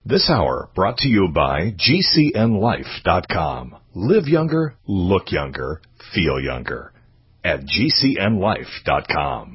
This hour brought to you by GCNLife.com. Live younger, look younger, feel younger at GCNLife.com.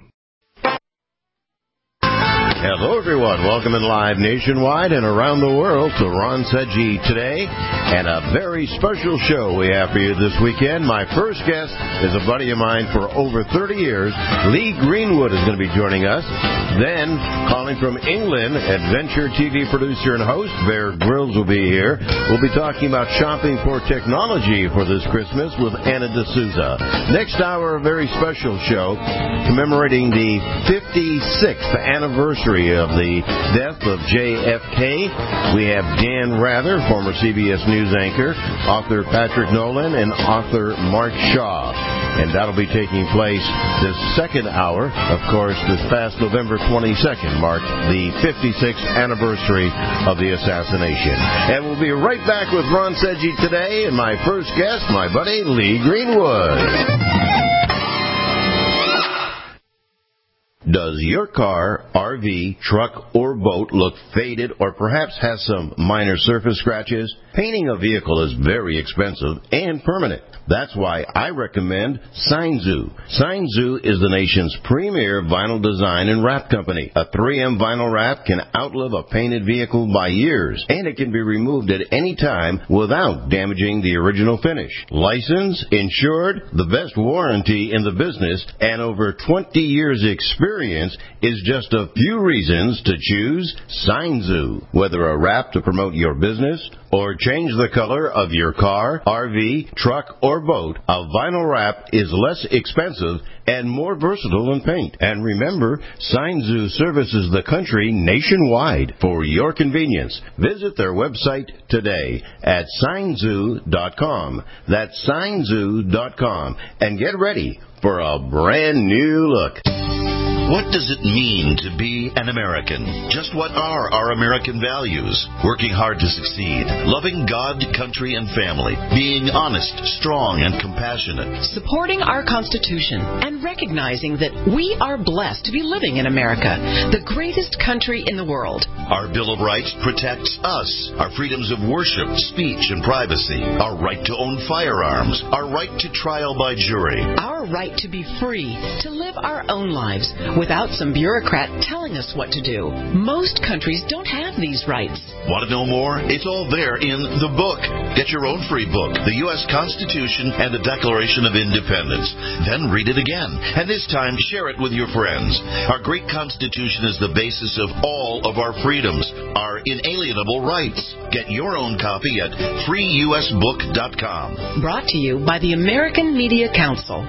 Hello, everyone. Welcome in live nationwide and around the world to Ron Seggi Today, and a very special show we have for you this weekend. My first guest is a buddy of mine for over 30 years. Lee Greenwood is going to be joining us. Then, calling from England, adventure TV producer and host Bear Grylls will be here. We'll be talking about shopping for technology for this Christmas with Anna D'Souza. Next hour, a very special show commemorating the 56th anniversary of the death of JFK. We have Dan Rather, former CBS News anchor, author Patrick Nolan, and author Mark Shaw. And that'll be taking place this second hour. Of course, this past November 22nd marked the 56th anniversary of the assassination. And we'll be right back with Ron Seggi Today and my first guest, my buddy Lee Greenwood. Does your car, RV, truck, or boat look faded or perhaps has some minor surface scratches? Painting a vehicle is very expensive and permanent. That's why I recommend Signzoo. Signzoo is the nation's premier vinyl design and wrap company. A 3M vinyl wrap can outlive a painted vehicle by years, and it can be removed at any time without damaging the original finish. Licensed, insured, the best warranty in the business, and over 20 years experience is just a few reasons to choose Signzoo. Whether a wrap to promote your business or change the color of your car, RV, truck, or boat, a vinyl wrap is less expensive and more versatile than paint. And remember, Signzoo services the country nationwide for your convenience. Visit their website today at signzoo.com. That's signzoo.com. And get ready for a brand new look. What does it mean to be an American? Just what are our American values? Working hard to succeed, loving God, country, and family, being honest, strong, and compassionate. Supporting our Constitution and recognizing that we are blessed to be living in America, the greatest country in the world. Our Bill of Rights protects us, our freedoms of worship, speech, and privacy, our right to own firearms, our right to trial by jury, our right to be free, to live our own lives without some bureaucrat telling us what to do. Most countries don't have these rights. Want to know more? It's all there in the book. Get your own free book, The U.S. Constitution and the Declaration of Independence. Then read it again, and this time share it with your friends. Our great Constitution is the basis of all of our freedoms, our inalienable rights. Get your own copy at freeusbook.com. Brought to you by the American Media Council.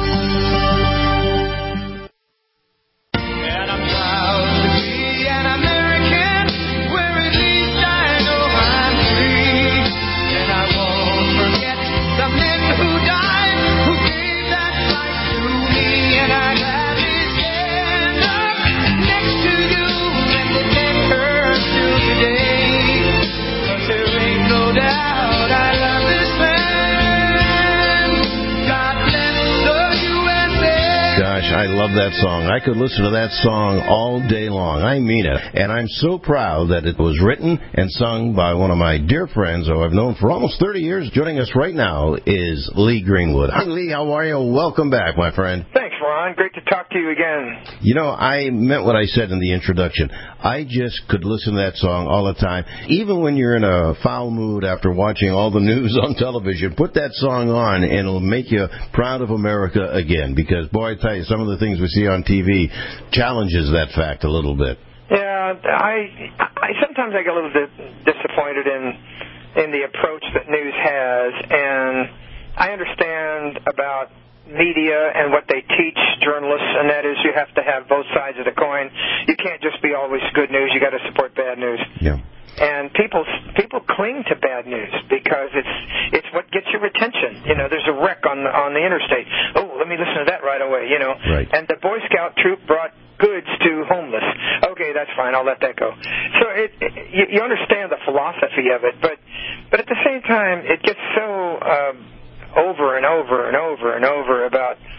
I love that song. I could listen to that song all day long. I mean it. And I'm so proud that it was written and sung by one of my dear friends who I've known for almost 30 years. Joining us right now is Lee Greenwood. Hi, Lee. How are you? Welcome back, my friend. Thanks, Ron. Great to talk to you again. You know, I meant what I said in the introduction. I just could listen to that song all the time. Even when you're in a foul mood after watching all the news on television, put that song on and it'll make you proud of America again. Because, boy, I tell you, some of the things we see on TV challenges that fact a little bit. Yeah, I sometimes I get a little bit disappointed in the approach that news has, and I understand about media and what they teach journalists, and that is you have to have both sides of the coin. You can't just be always good news. You got to support bad news. Yeah. And people cling to bad news because it's what gets your attention. You know, there's a wreck on the interstate. Oh, let me listen to that right away. You know, right. And the Boy Scout troop brought goods to homeless. Okay, that's fine. I'll let that go. So you understand the philosophy of it, but at the same time, it gets so over and over and over and over about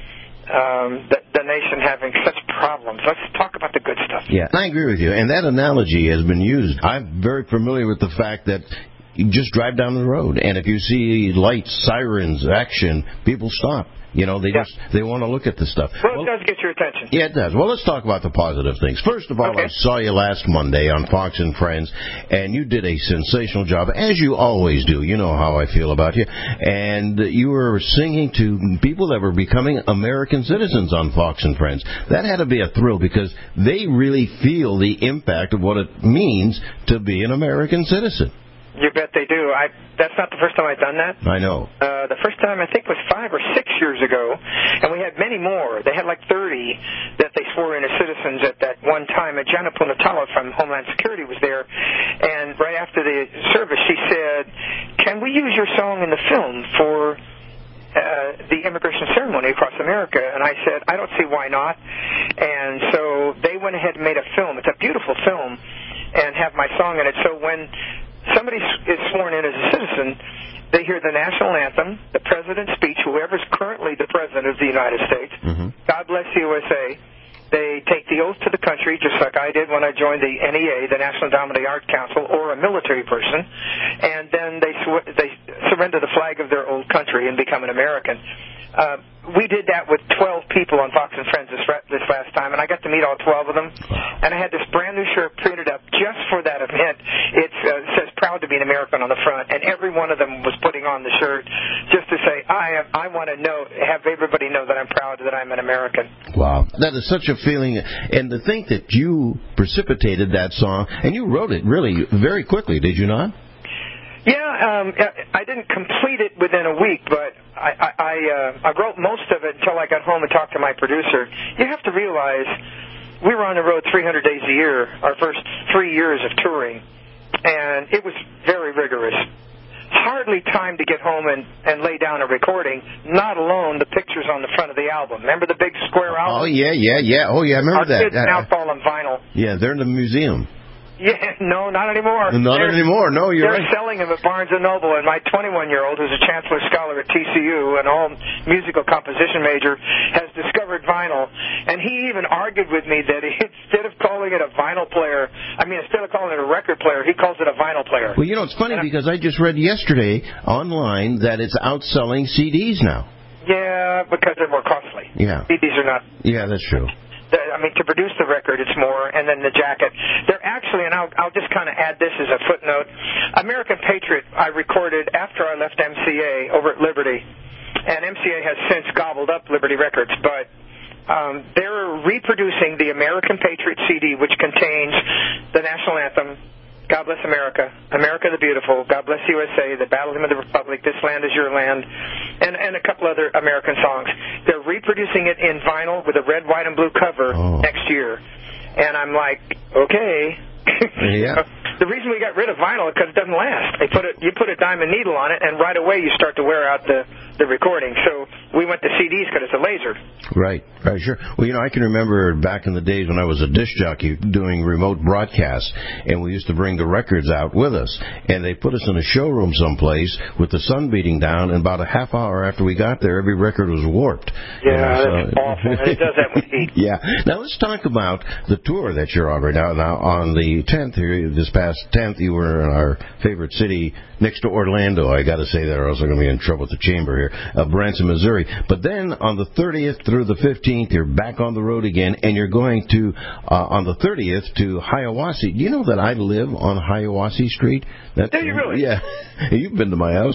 the nation having such problems. Let's talk about the good stuff. Yeah, I agree with you. And that analogy has been used. I'm very familiar with the fact that you just drive down the road, and if you see lights, sirens, action, people stop. You know, they want to look at the stuff. Well, it does get your attention. Yeah, it does. Well, let's talk about the positive things. First of all, I saw you last Monday on Fox and Friends, and you did a sensational job, as you always do. You know how I feel about you. And you were singing to people that were becoming American citizens on Fox and Friends. That had to be a thrill because they really feel the impact of what it means to be an American citizen. You bet they do. That's not the first time I've done that. I know. The first time, I think, was 5 or 6 years ago, and we had many more. They had like 30 that they swore in as citizens at that one time. And Jana Punatala from Homeland Security was there, and right after the service, she said, "Can we use your song in the film for the immigration ceremony across America?" And I said, "I don't see why not." And so they went ahead and made a film. It's a beautiful film, and have my song in it. So when somebody is sworn in as a citizen, they hear the national anthem, the president's speech, whoever's currently the president of the United States, God bless the USA. They take the oath to the country, just like I did when I joined the NEA, the National Endowment of the Arts Council, or a military person, and then they surrender the flag of their old country and become an American. We did that with 12 people on Fox and Friends this last time, and I got to meet all 12 of them. And I had this brand new shirt printed up just for that event. It says "Proud to be an American" on the front, and every one of them was putting on the shirt just to say, I want to have everybody know that I'm proud that I'm an American. Wow, that is such a feeling. And to think that you precipitated that song, and you wrote it really very quickly, did you not? Yeah, I didn't complete it within a week, but I wrote most of it until I got home and talked to my producer. You have to realize we were on the road 300 days a year, our first 3 years of touring, and it was very rigorous. Hardly time to get home and lay down a recording, not alone the pictures on the front of the album. Remember the big square album? Oh, yeah. Oh, yeah, I remember that. Our kids now call them vinyl. Yeah, they're in the museum. Yeah, no, not anymore. Not anymore. No, you're right. They're selling them at Barnes & Noble, and my 21-year-old, who's a Chancellor Scholar at TCU and all musical composition major, has discovered vinyl. And he even argued with me that instead of calling it a vinyl player, instead of calling it a record player, he calls it a vinyl player. Well, you know, it's funny because I just read yesterday online that it's outselling CDs now. Yeah, because they're more costly. Yeah. CDs are not. Yeah, that's true. To produce the record, it's more, and then the jacket. They're actually, and I'll just kind of add this as a footnote, American Patriot I recorded after I left MCA over at Liberty, and MCA has since gobbled up Liberty Records, but they're reproducing the American Patriot CD, which contains the national anthem, God Bless America, America the Beautiful, God Bless USA, The Battle Hymn of the Republic, This Land Is Your Land, and a couple other American songs. They're reproducing it in vinyl with a red, white, and blue cover next year. And I'm like, okay. Yeah. The reason we got rid of vinyl is because it doesn't last. You put a diamond needle on it, and right away you start to wear out the recording. So we went to CDs because it's a laser. Right, sure. Well, you know, I can remember back in the days when I was a disc jockey doing remote broadcasts, and we used to bring the records out with us, and they put us in a showroom someplace with the sun beating down, and about a half hour after we got there, every record was warped. Yeah, that's awful, and it does that with heat. Yeah. Now let's talk about the tour that you're on right now. Now, on the 10th here, this past 10th, you were in our favorite city next to Orlando. I got to say that, or else I'm going to be in trouble with the chamber here, Branson, Missouri. But then on the 30th through the 15th, you're back on the road again, and you're going to, on the 30th, to Hiawassee. Do you know that I live on Hiawassee Street? Do you really? Yeah. You've been to my house.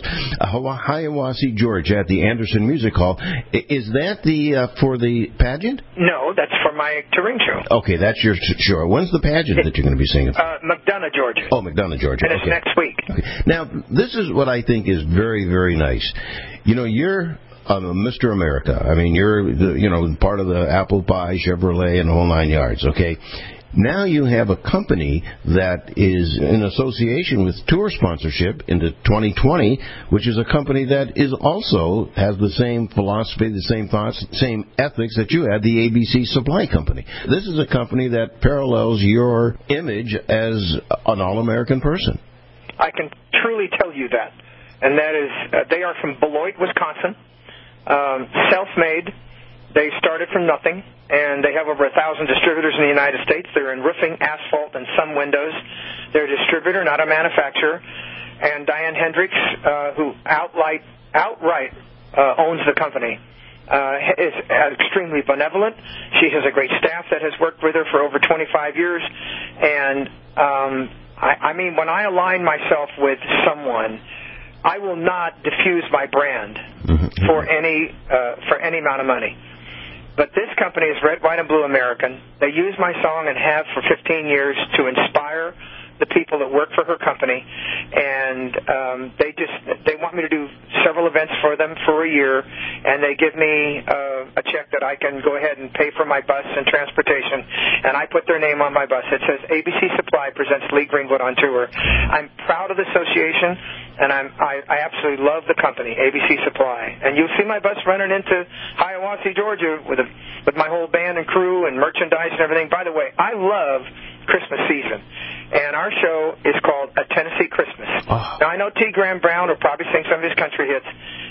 Hiawassee, Georgia, at the Anderson Music Hall. Is that for the pageant? No, that's for my touring show. Okay, that's your show. When's the pageant that you're going to be singing? McDonough, Georgia. Oh, McDonough, Georgia. And it's next week. Okay. Now, this is what I think is very, very nice. You know, you're Mr. America. I mean, you're part of the Apple Pie, Chevrolet, and the whole 9 yards, okay? Now you have a company that is in association with tour sponsorship into 2020, which is a company that is also has the same philosophy, the same thoughts, same ethics that you had, the ABC Supply Company. This is a company that parallels your image as an all-American person. I can truly tell you that. And that is, they are from Beloit, Wisconsin, self-made, They started from nothing, and they have over 1,000 distributors in the United States. They're in roofing, asphalt, and some windows. They're a distributor, not a manufacturer. And Diane Hendricks, who outright owns the company, is extremely benevolent. She has a great staff that has worked with her for over 25 years. And, I mean, when I align myself with someone, I will not diffuse my brand for any amount of money. But this company is Red, White, and Blue American. They use my song and have for 15 years to inspire the people that work for her company, and they want me to do several events for them for a year, and they give me a check that I can go ahead and pay for my bus and transportation, and I put their name on my bus. It says ABC Supply presents Lee Greenwood on tour. I'm proud of the association, and I absolutely love the company, ABC Supply. And you'll see my bus running into Hiawassee, Georgia, with my whole band and crew and merchandise and everything. By the way, I love Christmas season, and our show is called A Tennessee Christmas. Oh. Now, I know T. Graham Brown will probably sing some of his country hits,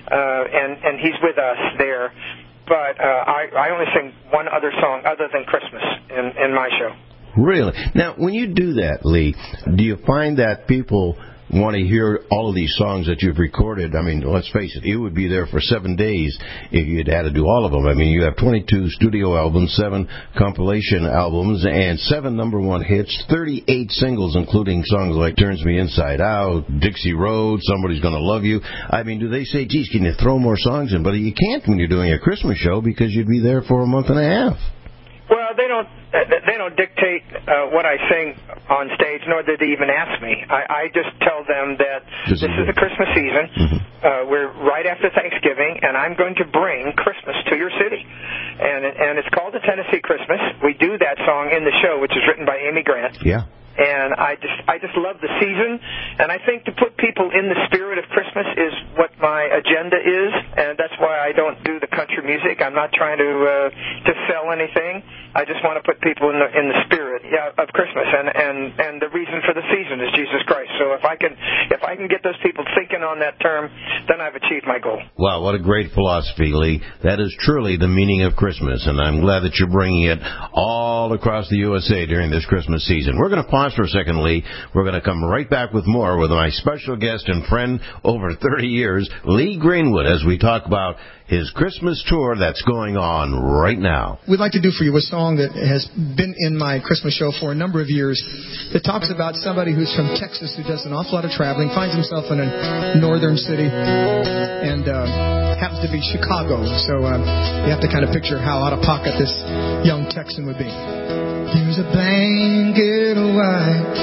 and he's with us there, but I only sing one other song other than Christmas in my show. Really? Now, when you do that, Lee, do you find that people want to hear all of these songs that you've recorded? I mean, let's face it, you would be there for 7 days if you'd had to do all of them. I mean, you have 22 studio albums, 7 compilation albums, and 7 #1 hits, 38 singles, including songs like Turns Me Inside Out, Dixie Road, Somebody's Gonna Love You. I mean, do they say, geez, can you throw more songs in? But you can't when you're doing a Christmas show because you'd be there for a month and a half. Well, they don't dictate what I sing on stage, nor did they even ask me. I just tell them that this is the Christmas season. We're right after Thanksgiving, and I'm going to bring Christmas to your city. And it's called The Tennessee Christmas. We do that song in the show, which is written by Amy Grant. Yeah. And I just love the season, and I think to put people in the spirit of Christmas is what my agenda is, and that's why I don't do the country music. I'm not trying to sell anything. I just want to put people in the spirit of Christmas, and the reason for the season is Jesus Christ. So if I can get those people thinking on that term, then I've achieved my goal. Wow, what a great philosophy, Lee. That is truly the meaning of Christmas, and I'm glad that you're bringing it all across the USA during this Christmas season. We're going to pause for a second, Lee. We're going to come right back with more with my special guest and friend over 30 years, Lee Greenwood, as we talk about his Christmas tour that's going on right now. We'd like to do for you a song that has been in my Christmas show for a number of years. It talks about somebody who's from Texas who does an awful lot of traveling, finds himself in a northern city, and happens to be Chicago. So you have to kind of picture how out of pocket this young Texan would be. There's a blanket of white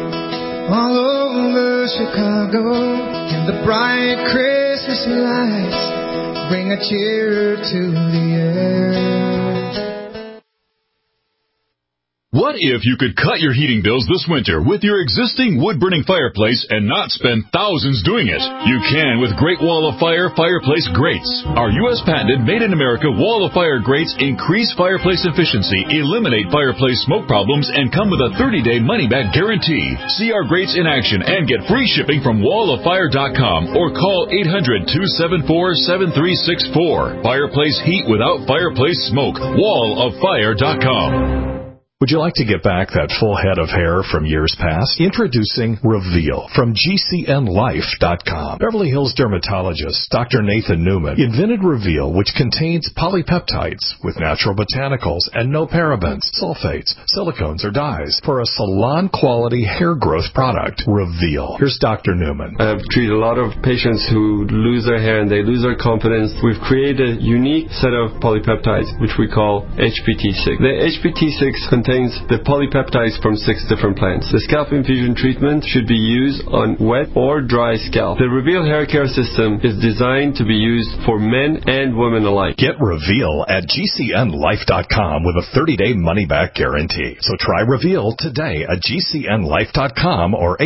all over Chicago, and the bright Christmas lights bring a cheer to the air. What if you could cut your heating bills this winter with your existing wood-burning fireplace and not spend thousands doing it? You can with Great Wall of Fire fireplace grates. Our U.S. patented made-in-America Wall of Fire grates increase fireplace efficiency, eliminate fireplace smoke problems, and come with a 30-day money-back guarantee. See our grates in action and get free shipping from walloffire.com or call 800-274-7364. Fireplace heat without fireplace smoke. walloffire.com. Would you like to get back that full head of hair from years past? Introducing Reveal from GCNLife.com. Beverly Hills dermatologist Dr. Nathan Newman invented Reveal, which contains polypeptides with natural botanicals and no parabens, sulfates, silicones, or dyes for a salon-quality hair growth product. Reveal. Here's Dr. Newman. I've treated a lot of patients who lose their hair and they lose their confidence. We've created a unique set of polypeptides, which we call HPT6. The HPT6 contains the polypeptides from 6 different plants. The scalp infusion treatment should be used on wet or dry scalp. The Reveal hair care system is designed to be used for men and women alike. Get Reveal at GCNLife.com with a 30-day money-back guarantee. So try Reveal today at GCNLife.com or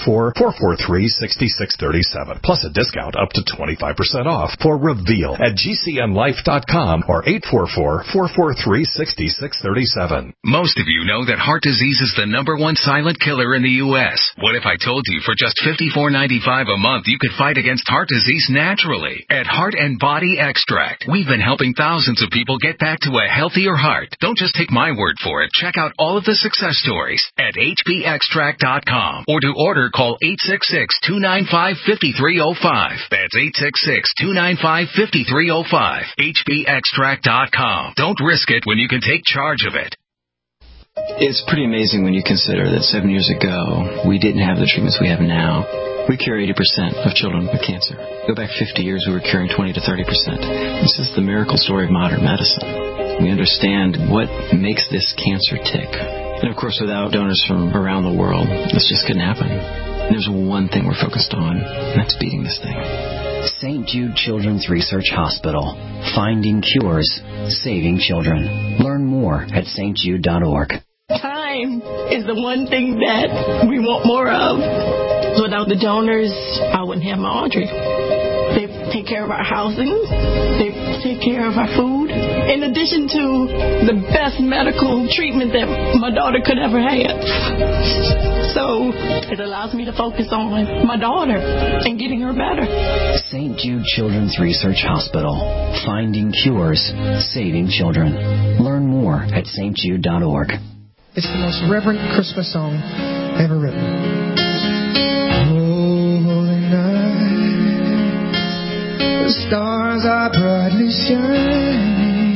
844-443-6637. Plus a discount up to 25% off for Reveal at GCNLife.com or 844-443-6637. Most Most of you know that heart disease is the #1 silent killer in the U.S. What if I told you for just $54.95 a month you could fight against heart disease naturally? At Heart and Body Extract, we've been helping thousands of people get back to a healthier heart. Don't just take my word for it. Check out all of the success stories at hbextract.com, or to order, call 866-295-5305. That's 866-295-5305. hbextract.com. Don't risk it when you can take charge of it. It's pretty amazing when you consider that 7 years ago, we didn't have the treatments we have now. We cure 80% of children with cancer. Go back 50 years, we were curing 20 to 30%. This is the miracle story of modern medicine. We understand what makes this cancer tick. And of course, without donors from around the world, this just couldn't happen. And there's one thing we're focused on, and that's beating this thing. St. Jude Children's Research Hospital. Finding cures, saving children. Learn more at stjude.org. Time is the one thing that we want more of. Without the donors, I wouldn't have my Audrey. They take care of our housing. They take care of our food. In addition to the best medical treatment that my daughter could ever have. So it allows me to focus on my daughter and getting her better. St. Jude Children's Research Hospital. Finding cures, saving children. Learn more at stjude.org. It's the most reverent Christmas song ever written. Holy night, the stars are brightly shining.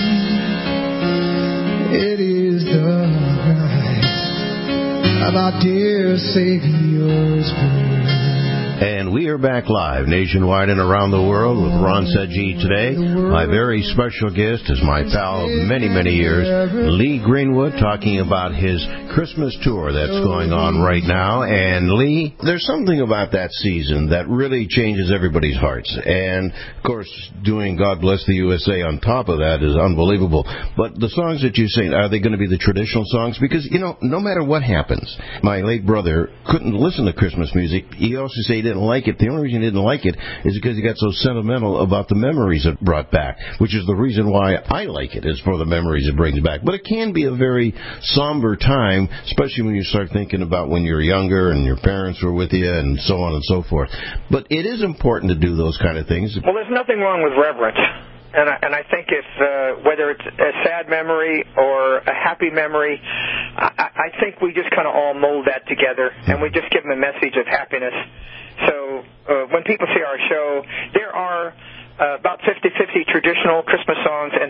It is the night of our dear Savior's birth. And we are back live nationwide and around the world with Ron Sedgwick today. My very special guest is my pal of many, many years, Lee Greenwood, talking about his Christmas tour that's going on right now. And Lee, there's something about that season that really changes everybody's hearts. And, of course, doing God Bless the USA on top of that is unbelievable. But the songs that you sing, are they going to be the traditional songs? Because, you know, no matter what happens, my late brother couldn't listen to Christmas music. He also said he didn't like it. The only reason he didn't like it is because he got so sentimental about the memories it brought back, which is the reason why I like it, is for the memories it brings back. But it can be a very somber time, especially when you start thinking about when you're younger and your parents were with you and so on and so forth. But it is important to do those kind of things. Well, there's nothing wrong with reverence. And I think if whether it's a sad memory or a happy memory, I think we just kind of all mold that together, and we just give them a message of happiness. So when people see our show, there are about 50-50 traditional Christmas songs and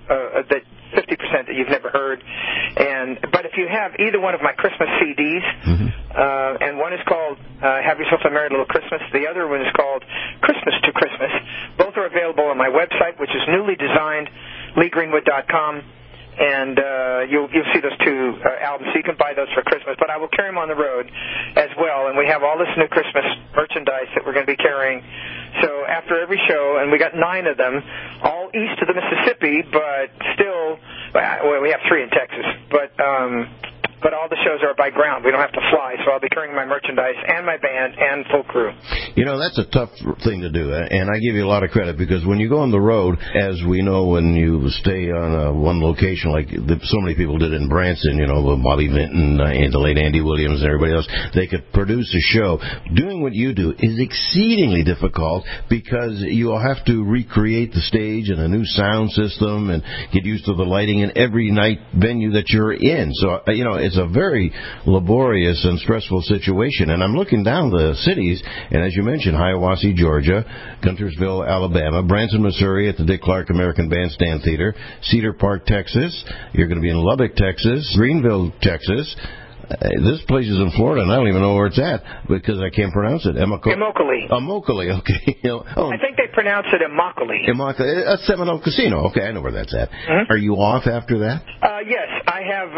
50% that you've never heard. But if you have either one of my Christmas CDs, and one is called Have Yourself a Merry Little Christmas, the other one is called Christmas to Christmas. Both are available on my website, which is newly designed, LeeGreenwood.com. And you'll see those two albums, so you can buy those for Christmas. But I will carry them on the road as well, and we have all this new Christmas merchandise that we're going to be carrying. So after every show, and we got 9 of them, all east of the Mississippi, but still, well, we have 3 in Texas, but all the shows are by ground. We don't have to fly, so I'll be carrying my merchandise and my band and full crew. You know, that's a tough thing to do, and I give you a lot of credit, because when you go on the road, as we know, when you stay on one location, like so many people did in Branson, you know, with Bobby Vinton and the late Andy Williams and everybody else, they could produce a show. Doing what you do is exceedingly difficult, because you'll have to recreate the stage and a new sound system and get used to the lighting in every night venue that you're in. So, you know, it's a very laborious and stressful situation. And I'm looking down the cities, and as you mentioned, Hiawassee, Georgia, Guntersville, Alabama, Branson, Missouri at the Dick Clark American Bandstand Theater, Cedar Park, Texas. You're going to be in Lubbock, Texas, Greenville, Texas. This place is in Florida, and I don't even know where it's at because I can't pronounce it. Immokalee. Immokalee, okay. I think they pronounce it Immokalee. Immokalee, a Seminole Casino. Okay, I know where that's at. Mm-hmm. Are you off after that? Yes, I have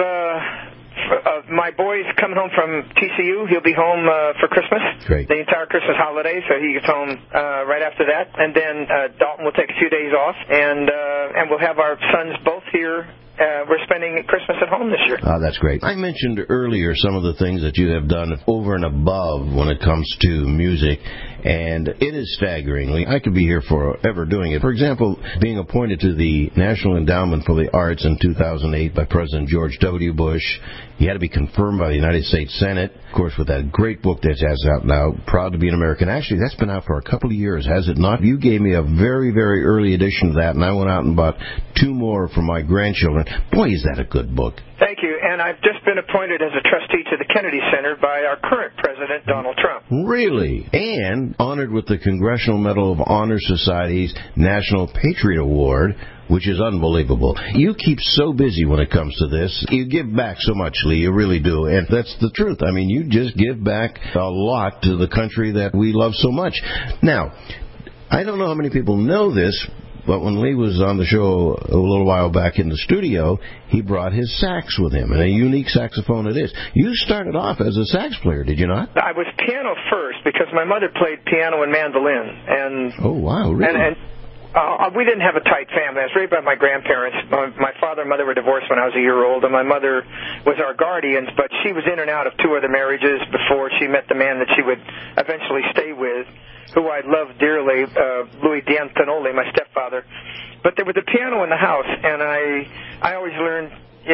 my boy's coming home from TCU. He'll be home for Christmas. Great. The entire Christmas holiday, so he gets home right after that. And then Dalton will take a few days off, and we'll have our sons both here we're spending Christmas at home this year. That's great. I mentioned earlier some of the things that you have done over and above when it comes to music, and it is staggering. I could be here forever doing it. For example, being appointed to the National Endowment for the Arts in 2008 by President George W. Bush. He had to be confirmed by the United States Senate. Of course, with that great book that has out now, Proud to be an American. Actually, that's been out for a couple of years, has it not? You gave me a very, very early edition of that, and I went out and bought 2 more for my grandchildren. Boy, is that a good book. Thank you. And I've just been appointed as a trustee to the Kennedy Center by our current president, Donald Trump. Really? And honored with the Congressional Medal of Honor Society's National Patriot Award, which is unbelievable. You keep so busy when it comes to this. You give back so much, Lee. You really do. And that's the truth. I mean, you just give back a lot to the country that we love so much. Now, I don't know how many people know this, but when Lee was on the show a little while back in the studio, he brought his sax with him, and a unique saxophone it is. You started off as a sax player, did you not? I was piano first because my mother played piano and mandolin. And oh, wow, really? And we didn't have a tight family. I was raised by my grandparents. My father and mother were divorced when I was a year old, and my mother was our guardians, but she was in and out of 2 other marriages before she met the man that she would eventually stay with, who I loved dearly, Louis D'Antonoli, my stepfather. But there was a piano in the house, and I always learned,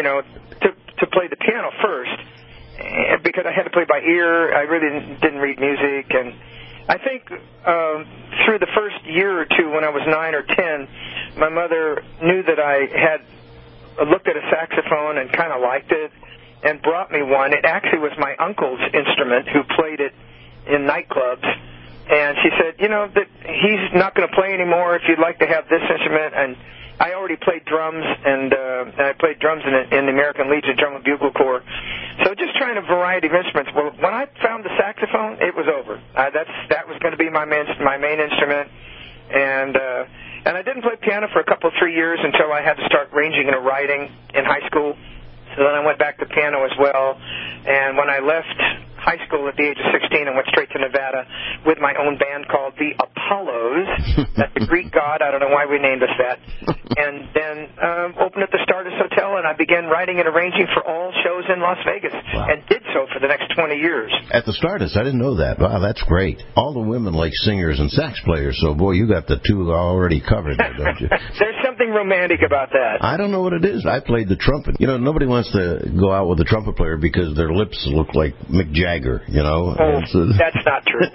to play the piano first, because I had to play by ear. I really didn't read music, and I think through the first year or 2, when I was 9 or 10, my mother knew that I had looked at a saxophone and kind of liked it and brought me one. It actually was my uncle's instrument, who played it in nightclubs. And she said, that he's not going to play anymore if you'd like to have this instrument. And I already played drums, and I played drums in the American Legion Drum and Bugle Corps. So just trying a variety of instruments. Well, when I found the saxophone, it was over. That was going to be my main instrument. And I didn't play piano for a couple of 3 years until I had to start arranging and writing in high school. So then I went back to piano as well. And when I left high school at the age of 16 and went straight to Nevada with my own band called the Apollos. That's the Greek god. I don't know why we named us that. And then opened at the Stardust Hotel, and I began writing and arranging for all shows in Las Vegas. Wow. And did so for the next 20 years. At the Stardust? I didn't know that. Wow, that's great. All the women like singers and sax players, so, boy, you got the 2 already covered there, don't you? There's something romantic about that. I don't know what it is. I played the trumpet. Nobody wants to go out with a trumpet player because their lips look like Mick Jagger. Oh, that's not true.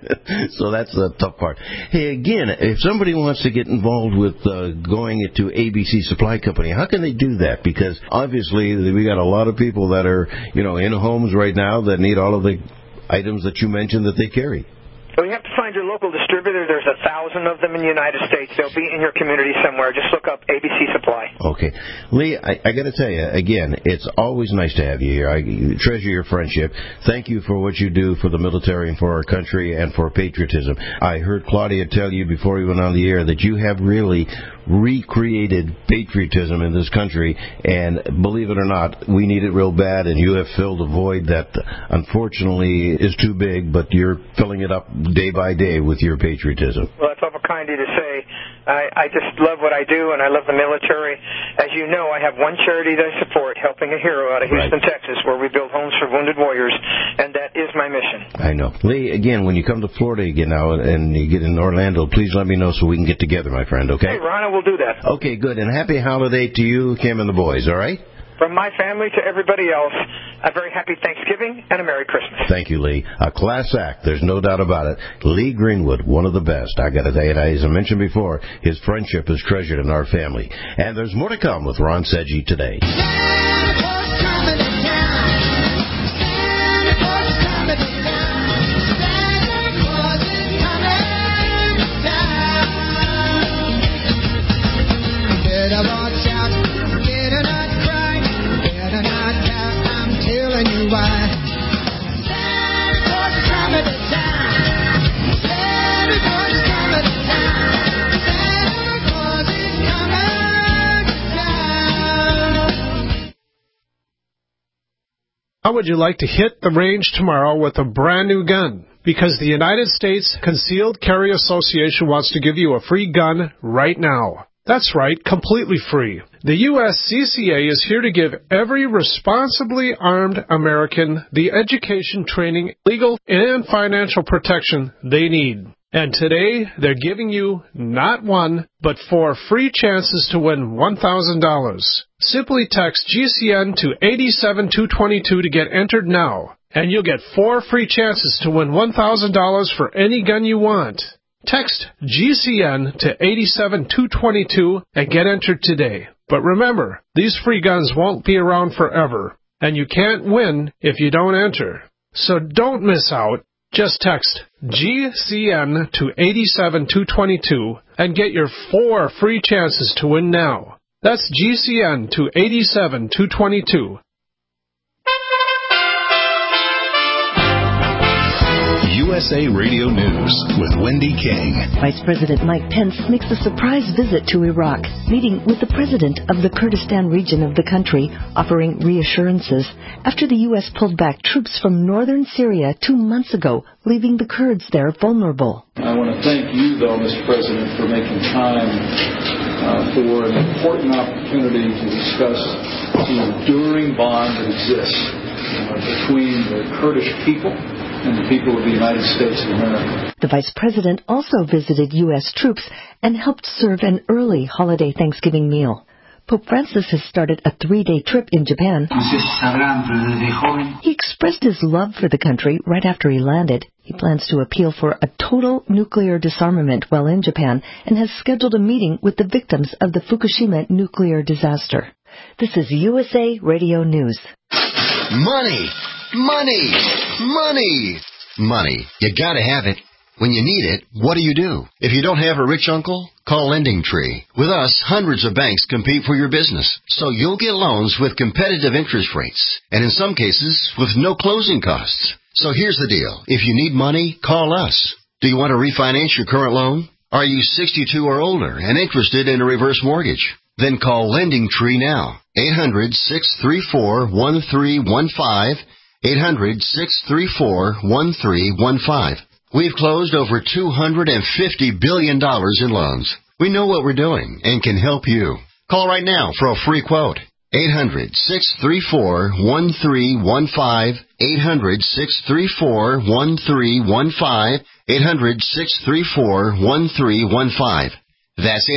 So that's the tough part. Hey, again, if somebody wants to get involved with going into ABC Supply Company, how can they do that? Because obviously we got a lot of people that are, in homes right now that need all of the items that you mentioned that they carry. Well, you have to find your local distributor. There's 1,000 of them in the United States. They'll be in your community somewhere. Just look up ABC Supply. Okay. Lee, I got to tell you, again, it's always nice to have you here. I treasure your friendship. Thank you for what you do for the military and for our country and for patriotism. I heard Claudia tell you before you went on the air that you have really recreated patriotism in this country, and believe it or not, we need it real bad, and you have filled a void that unfortunately is too big, but you're filling it up day by day with your patriotism. Well, that's awful kind of you to say. I just love what I do, and I love the military. As you know, I have one charity that I support, Helping a Hero, out of Houston, Texas, where we build homes for wounded warriors, and that is my mission. I know. Lee, again, when you come to Florida again now and you get in Orlando, please let me know so we can get together, my friend, okay? Hey, Ron, we'll do that. Okay, good, and happy holiday to you, Kim, and the boys, all right? From my family to everybody else, a very happy Thanksgiving and a Merry Christmas. Thank you, Lee. A class act, there's no doubt about it. Lee Greenwood, one of the best. I got to tell you, as I mentioned before, his friendship is treasured in our family. And there's more to come with Ron Sedgy today. How would you like to hit the range tomorrow with a brand new gun? Because the United States Concealed Carry Association wants to give you a free gun right now. That's right, completely free. The USCCA is here to give every responsibly armed American the education, training, legal, and financial protection they need. And today, they're giving you not one, but 4 free chances to win $1,000. Simply text GCN to 87222 to get entered now, and you'll get 4 free chances to win $1,000 for any gun you want. Text GCN to 87222 and get entered today. But remember, these free guns won't be around forever, and you can't win if you don't enter. So don't miss out. Just text GCN to 87222 and get your 4 free chances to win now. That's GCN to 87222. USA Radio News with Wendy King. Vice President Mike Pence makes a surprise visit to Iraq, meeting with the president of the Kurdistan region of the country, offering reassurances after the U.S. pulled back troops from northern Syria 2 months ago, leaving the Kurds there vulnerable. I want to thank you, though, Mr. President, for making time for an important opportunity to discuss the enduring bond that exists between the Kurdish people and the people of the United States of America. The Vice President also visited U.S. troops and helped serve an early holiday Thanksgiving meal. Pope Francis has started a 3-day trip in Japan. He expressed his love for the country right after he landed. He plans to appeal for a total nuclear disarmament while in Japan and has scheduled a meeting with the victims of the Fukushima nuclear disaster. This is USA Radio News. Money! Money! Money! Money. You gotta have it. When you need it, what do? If you don't have a rich uncle, call LendingTree. With us, hundreds of banks compete for your business, so you'll get loans with competitive interest rates, and in some cases, with no closing costs. So here's the deal. If you need money, call us. Do you want to refinance your current loan? Are you 62 or older and interested in a reverse mortgage? Then call LendingTree now. 800-634-1315. 800-634-1315. We've closed over $250 billion in loans. We know what we're doing and can help you. Call right now for a free quote. 800-634-1315. 800-634-1315. 800-634-1315. That's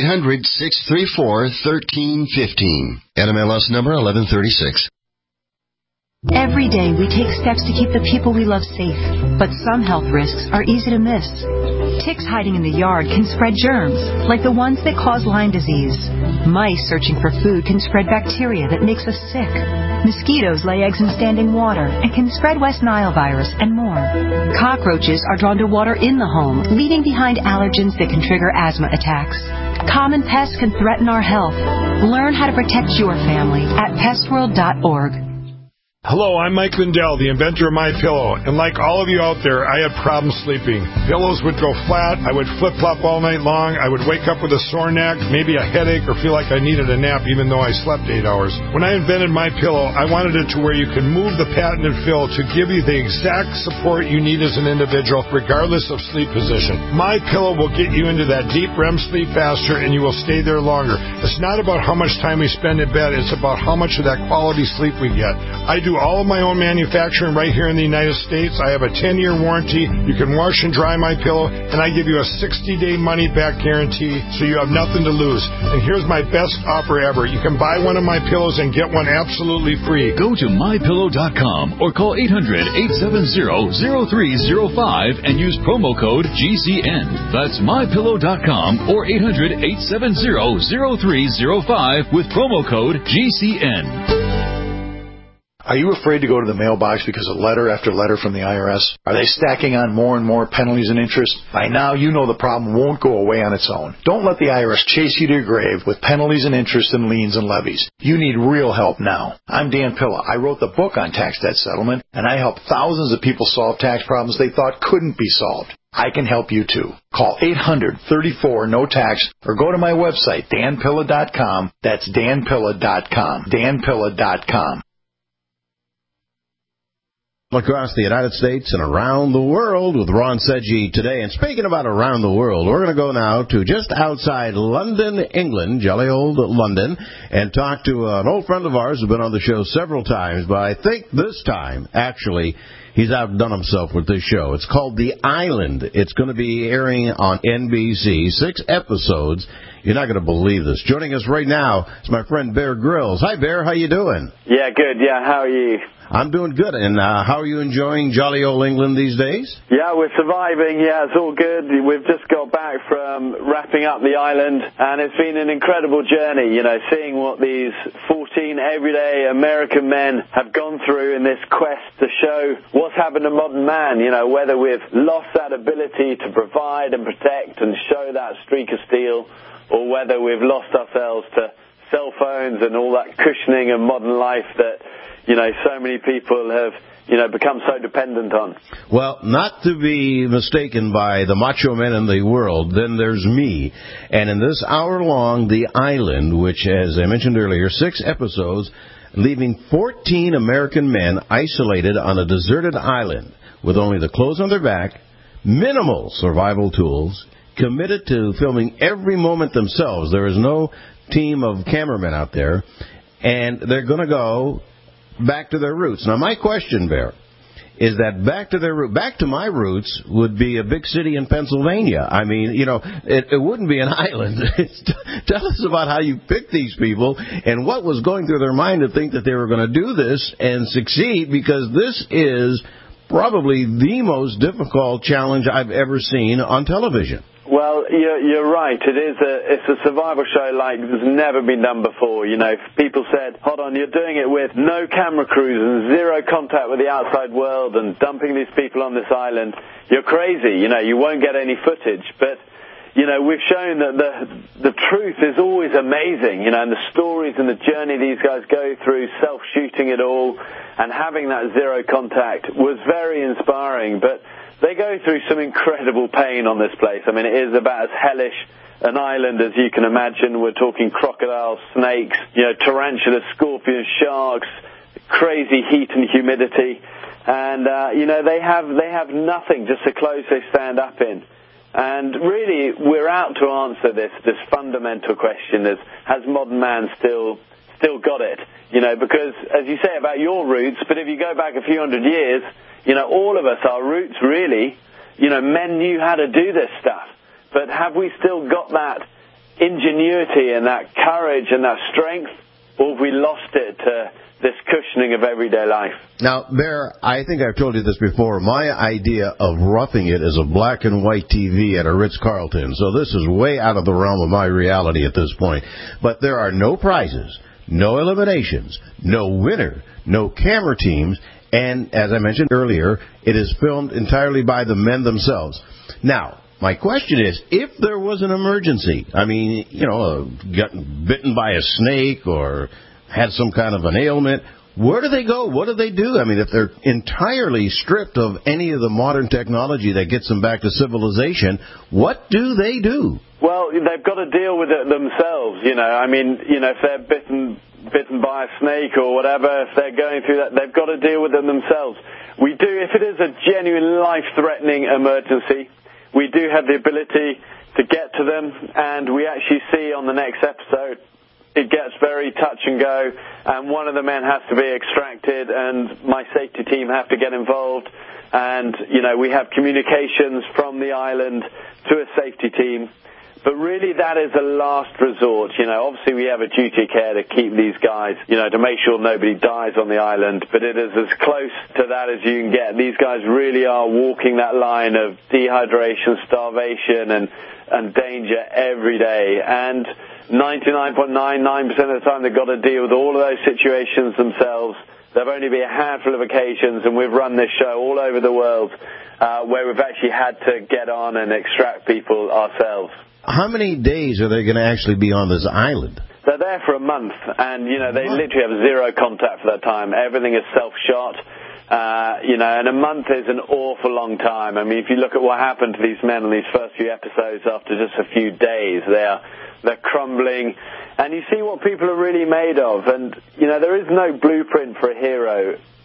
800-634-1315. NMLS number 1136. Every day we take steps to keep the people we love safe, but some health risks are easy to miss. Ticks hiding in the yard can spread germs, like the ones that cause Lyme disease. Mice searching for food can spread bacteria that makes us sick. Mosquitoes lay eggs in standing water and can spread West Nile virus and more. Cockroaches are drawn to water in the home, leaving behind allergens that can trigger asthma attacks. Common pests can threaten our health. Learn how to protect your family at pestworld.org. Hello, I'm Mike Lindell, the inventor of MyPillow, and like all of you out there, I had problems sleeping. Pillows would go flat, I would flip-flop all night long, I would wake up with a sore neck, maybe a headache, or feel like I needed a nap even though I slept 8 hours. When I invented MyPillow, I wanted it to where you can move the patented fill to give you the exact support you need as an individual, regardless of sleep position. MyPillow will get you into that deep REM sleep faster, and you will stay there longer. It's not about how much time we spend in bed, it's about how much of that quality sleep we get. I do all of my own manufacturing right here in the United States. I have a 10-year warranty. You can wash and dry my pillow, and I give you a 60-day money-back guarantee, so you have nothing to lose. And here's my best offer ever. You can buy one of my pillows and get one absolutely free. Go to MyPillow.com or call 800-870-0305 and use promo code GCN. That's MyPillow.com or 800-870-0305 with promo code GCN. Are you afraid to go to the mailbox because of letter after letter from the IRS? Are they stacking on more and more penalties and interest? By now, you know the problem won't go away on its own. Don't let the IRS chase you to your grave with penalties and interest and liens and levies. You need real help now. I'm Dan Pilla. I wrote the book on tax debt settlement, and I helped thousands of people solve tax problems they thought couldn't be solved. I can help you too. Call 800-34-NO-TAX or go to my website, danpilla.com. That's danpilla.com. danpilla.com. across the United States and around the world with Ron Seggi today. And speaking about around the world, we're going to go now to just outside London, England, jolly old London, and talk to an old friend of ours who's been on the show several times, but I think this time, actually, he's outdone himself with this show. It's called The Island. It's going to be airing on NBC, 6 episodes. You're not going to believe this. Joining us right now is my friend Bear Grylls. Hi, Bear. How you doing? Yeah, good. Yeah, how are you? I'm doing good. And how are you enjoying jolly old England these days? Yeah, we're surviving. Yeah, it's all good. We've just got back from wrapping up The Island, and it's been an incredible journey, you know, seeing what these 14 everyday American men have gone through in this quest to show what's happened to modern man, you know, whether we've lost that ability to provide and protect and show that streak of steel, or whether we've lost ourselves to cell phones and all that cushioning of modern life that, you know, so many people have, you know, become so dependent on. Well, not to be mistaken by the macho men in the world, then there's me. And in this hour-long The Island, which, as I mentioned earlier, 6 episodes, leaving 14 American men isolated on a deserted island with only the clothes on their back, minimal survival tools, committed to filming every moment themselves. There is no team of cameramen out there, and they're going to go back to their roots. Now, my question, Bear, is that back to my roots would be a big city in Pennsylvania. I mean, you know, it wouldn't be an island. Tell us about how you picked these people and what was going through their mind to think that they were going to do this and succeed, because this is probably the most difficult challenge I've ever seen on television. Well, you're right. It's a survival show like there's never been done before. You know, people said, hold on, you're doing it with no camera crews and zero contact with the outside world and dumping these people on this island. You're crazy. You know, you won't get any footage. But, you know, we've shown that the truth is always amazing, you know, and the stories and the journey these guys go through, self-shooting it all and having that zero contact was very inspiring. But they go through some incredible pain on this place. I mean, it is about as hellish an island as you can imagine. We're talking crocodiles, snakes, you know, tarantulas, scorpions, sharks, crazy heat and humidity. And, you know, they have nothing, just the clothes they stand up in. And really, we're out to answer this fundamental question: has modern man still got it? You know, because as you say about your roots, but if you go back a few hundred years, you know, all of us, our roots really, you know, men knew how to do this stuff. But have we still got that ingenuity and that courage and that strength, or have we lost it to this cushioning of everyday life? Now, Bear, I think I've told you this before. My idea of Roughing It is a black and white TV at a Ritz-Carlton. So this is way out of the realm of my reality at this point. But there are no prizes, no eliminations, no winner, no camera teams, and as I mentioned earlier, it is filmed entirely by the men themselves. Now, my question is, if there was an emergency, I mean, you know, got bitten by a snake or had some kind of an ailment, where do they go? What do they do? I mean, if they're entirely stripped of any of the modern technology that gets them back to civilization, what do they do? Well, they've got to deal with it themselves, you know. I mean, you know, if they're bitten by a snake or whatever, if they're going through that, they've got to deal with it themselves. We do, if it is a genuine life-threatening emergency, we do have the ability to get to them, and we actually see on the next episode, it gets very touch and go, and one of the men has to be extracted, and my safety team have to get involved, and, you know, we have communications from the island to a safety team. But really, that is a last resort. You know, obviously we have a duty of care to keep these guys, you know, to make sure nobody dies on the island. But it is as close to that as you can get. These guys really are walking that line of dehydration, starvation, and danger every day. And 99.99% of the time they've got to deal with all of those situations themselves. There've only been a handful of occasions, and we've run this show all over the world, where we've actually had to get on and extract people ourselves. How many days are they going to actually be on this island? They're there for a month, and, you know, they literally have zero contact for that time. Everything is self-shot, you know, and a month is an awful long time. I mean, if you look at what happened to these men in these first few episodes after just a few days, they're crumbling, and you see what people are really made of. And, you know, there is no blueprint for a hero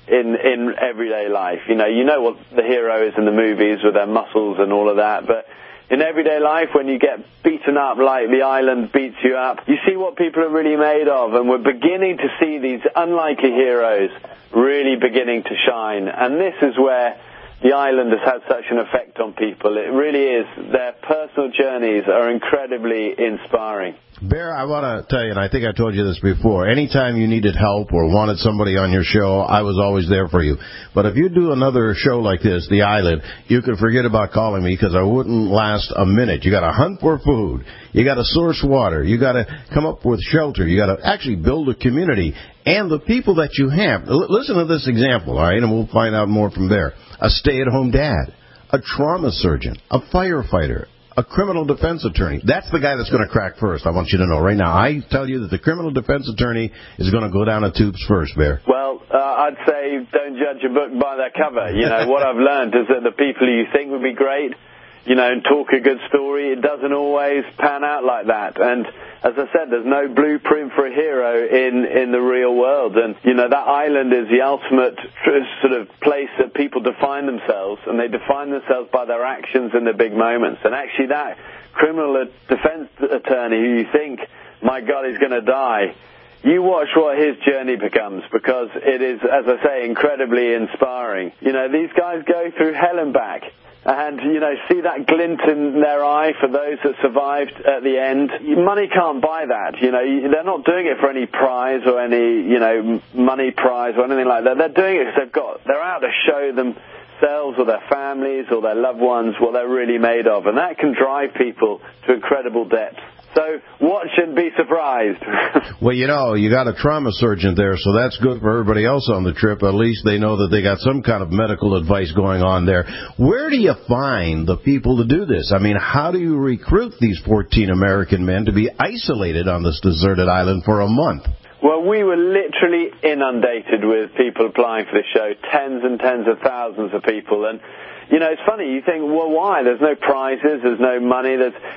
in everyday life. You know what the hero is in the movies with their muscles and all of that, but in everyday life, when you get beaten up like the island beats you up, you see what people are really made of, and we're beginning to see these unlikely heroes really beginning to shine. And this is where the island has had such an effect on people. It really is. Their personal journeys are incredibly inspiring. Bear, I want to tell you, and I think I told you this before, anytime you needed help or wanted somebody on your show, I was always there for you. But if you do another show like this, The Island, you can forget about calling me because I wouldn't last a minute. You got to hunt for food. You got to source water. You got to come up with shelter. You got to actually build a community. And the people that you have, listen to this example, all right, and we'll find out more from there. A stay-at-home dad, a trauma surgeon, a firefighter, a criminal defense attorney. That's the guy that's going to crack first. I want you to know right now. I tell you that the criminal defense attorney is going to go down the tubes first, Bear. Well, I'd say don't judge a book by their cover. What I've learned is that the people you think would be great, and talk a good story, it doesn't always pan out like that. And as I said, there's no blueprint for a hero in the real world. And, that island is the ultimate sort of place that people define themselves, and they define themselves by their actions in the big moments. And actually that criminal defense attorney who you think, my God, he's going to die, you watch what his journey becomes, because it is, as I say, incredibly inspiring. These guys go through hell and back. And, see that glint in their eye for those that survived at the end. Money can't buy that. They're not doing it for any prize or any, money prize or anything like that. They're doing it because they're out to show themselves or their families or their loved ones what they're really made of. And that can drive people to incredible depths. So watch and be surprised. Well, you got a trauma surgeon there, so that's good for everybody else on the trip. At least they know that they got some kind of medical advice going on there. Where do you find the people to do this? I mean, how do you recruit these 14 American men to be isolated on this deserted island for a month? Well, we were literally inundated with people applying for the show, tens and tens of thousands of people. And it's funny, you think, well, why? There's no prizes, there's no money,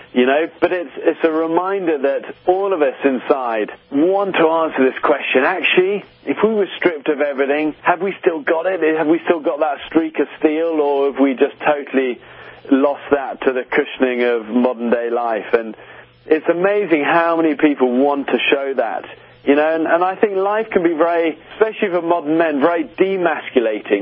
but it's a reminder that all of us inside want to answer this question. Actually, if we were stripped of everything, have we still got it? Have we still got that streak of steel, or have we just totally lost that to the cushioning of modern day life? And it's amazing how many people want to show that. And I think life can be especially for modern men, very demasculating.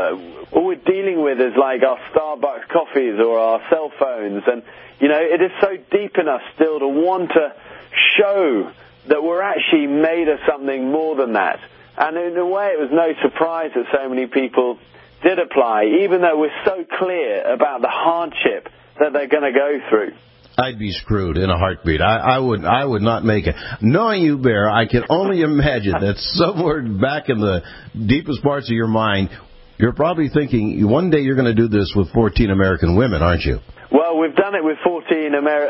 All we're dealing with is like our Starbucks coffees or our cell phones. And, it is so deep in us still to want to show that we're actually made of something more than that. And in a way, it was no surprise that so many people did apply, even though we're so clear about the hardship that they're going to go through. I'd be screwed in a heartbeat. I would not make it. Knowing you, Bear, I can only imagine that somewhere back in the deepest parts of your mind, you're probably thinking one day you're going to do this with 14 American women, aren't you? Well, we've done it with 14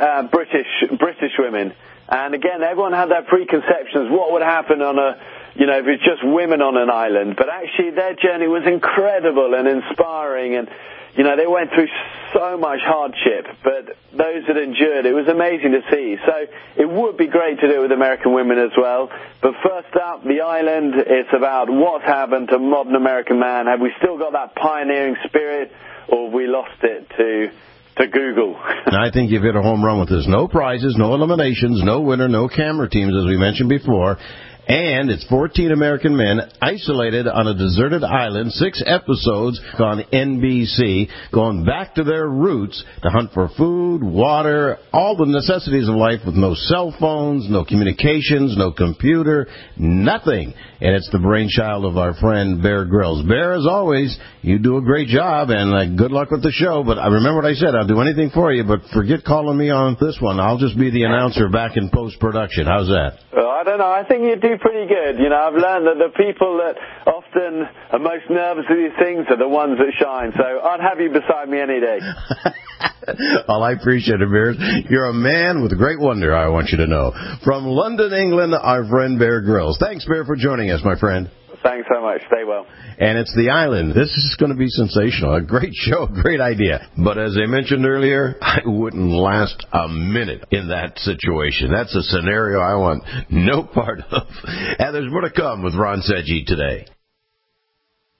British women. And again, everyone had their preconceptions. What would happen if it's just women on an island? But actually, their journey was incredible and inspiring, and they went through so much hardship, but those that endured, it was amazing to see. So it would be great to do it with American women as well. But first up, The Island, it's about what's happened to modern American man. Have we still got that pioneering spirit, or have we lost it to Google? I think you've hit a home run with this. No prizes, no eliminations, no winner, no camera teams, as we mentioned before. And it's 14 American men isolated on a deserted island, 6 episodes on NBC, going back to their roots to hunt for food, water, all the necessities of life with no cell phones, no communications, no computer, nothing. And it's the brainchild of our friend Bear Grylls. Bear, as always, you do a great job, and good luck with the show. But I remember what I said, I'll do anything for you, but forget calling me on this one. I'll just be the announcer back in post-production. How's that? I don't know. I think you do pretty good. I've learned that the people that often are most nervous of these things are the ones that shine. So I'd have you beside me any day. Well, I appreciate it, Bear. You're a man with a great wonder, I want you to know. From London, England, our friend Bear Grylls. Thanks, Bear, for joining us, my friend. Thanks so much. Stay well. And it's The Island. This is going to be sensational. A great show, great idea. But as I mentioned earlier, I wouldn't last a minute in that situation. That's a scenario I want no part of. And there's more to come with Ron Seggi today.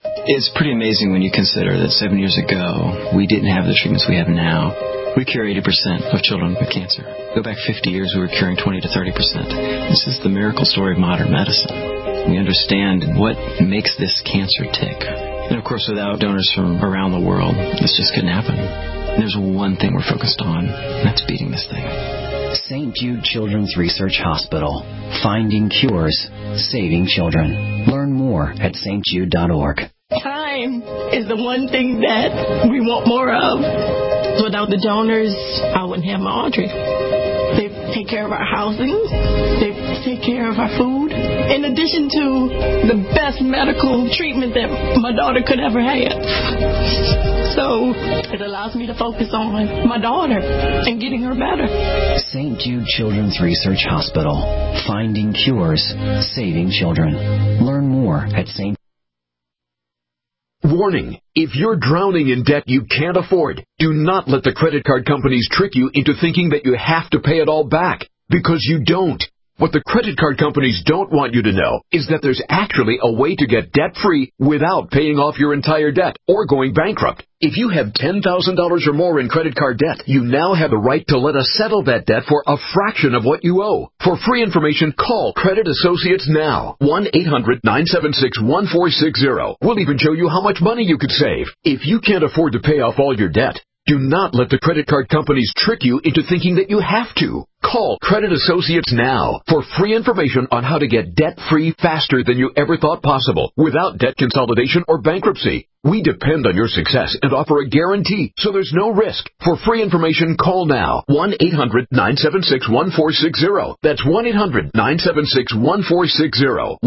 It's pretty amazing when you consider that 7 years ago, we didn't have the treatments we have now. We cure 80% of children with cancer. Go back 50 years, we were curing 20 to 30%. This is the miracle story of modern medicine. We understand what makes this cancer tick. And of course, without donors from around the world, this just couldn't happen. And there's one thing we're focused on, and that's beating this thing. St. Jude Children's Research Hospital. Finding cures, saving children. Learn more at stjude.org. Time is the one thing that we want more of. Without the donors, I wouldn't have my Audrey. They take care of our housing. They take care of our food. In addition to the best medical treatment that my daughter could ever have. So it allows me to focus on my daughter and getting her better. St. Jude Children's Research Hospital. Finding cures, saving children. Learn more at St. Warning, if you're drowning in debt you can't afford, do not let the credit card companies trick you into thinking that you have to pay it all back, because you don't. What the credit card companies don't want you to know is that there's actually a way to get debt-free without paying off your entire debt or going bankrupt. If you have $10,000 or more in credit card debt, you now have the right to let us settle that debt for a fraction of what you owe. For free information, call Credit Associates now. 1-800-976-1460. We'll even show you how much money you could save. If you can't afford to pay off all your debt, do not let the credit card companies trick you into thinking that you have to. Call Credit Associates now for free information on how to get debt-free faster than you ever thought possible without debt consolidation or bankruptcy. We depend on your success and offer a guarantee, so there's no risk. For free information, call now. 1-800-976-1460. That's 1-800-976-1460.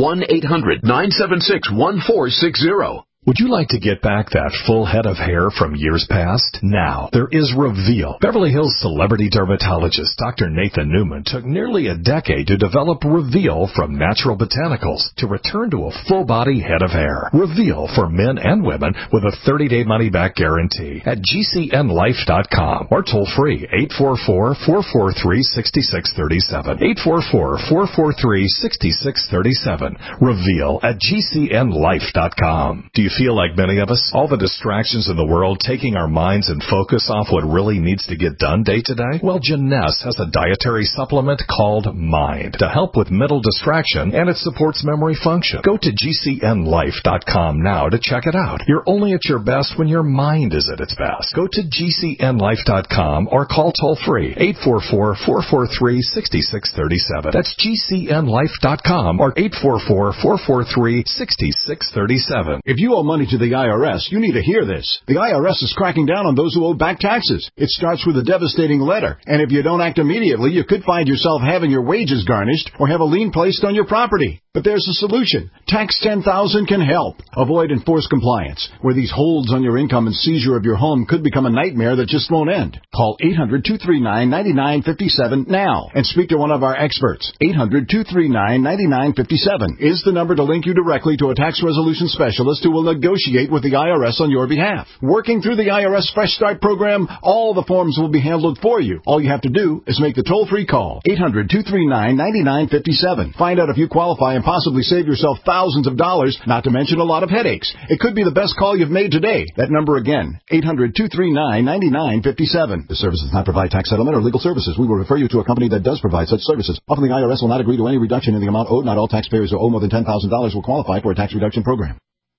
1-800-976-1460. Would you like to get back that full head of hair from years past? Now, there is Reveal. Beverly Hills celebrity dermatologist Dr. Nathan Newman took nearly a decade to develop Reveal from natural botanicals to return to a full-body head of hair. Reveal for men and women with a 30-day money-back guarantee at GCNlife.com or toll-free 844-443-6637. 844-443-6637. Reveal at GCNlife.com. Do you feel like many of us? All the distractions in the world taking our minds and focus off what really needs to get done day to day? Well, Jeunesse has a dietary supplement called Mind to help with mental distraction, and it supports memory function. Go to GCNlife.com now to check it out. You're only at your best when your mind is at its best. Go to GCNlife.com or call toll-free 844-443-6637. That's GCNlife.com or 844-443-6637. If you owe money to the IRS, you need to hear this. The IRS is cracking down on those who owe back taxes. It starts with a devastating letter, and if you don't act immediately, you could find yourself having your wages garnished or have a lien placed on your property. But there's a solution. Tax 10,000 can help. Avoid enforced compliance, where these holds on your income and seizure of your home could become a nightmare that just won't end. Call 800-239-9957 now and speak to one of our experts. 800-239-9957 is the number to link you directly to a tax resolution specialist who will negotiate with the IRS on your behalf. Working through the IRS Fresh Start program, all the forms will be handled for you. All you have to do is make the toll-free call. 800-239-9957. Find out if you qualify and possibly save yourself thousands of dollars, not to mention a lot of headaches. It could be the best call you've made today. That number again, 800-239-9957. This service does not provide tax settlement or legal services. We will refer you to a company that does provide such services. Often the IRS will not agree to any reduction in the amount owed. Not all taxpayers who owe more than $10,000 will qualify for a tax reduction program.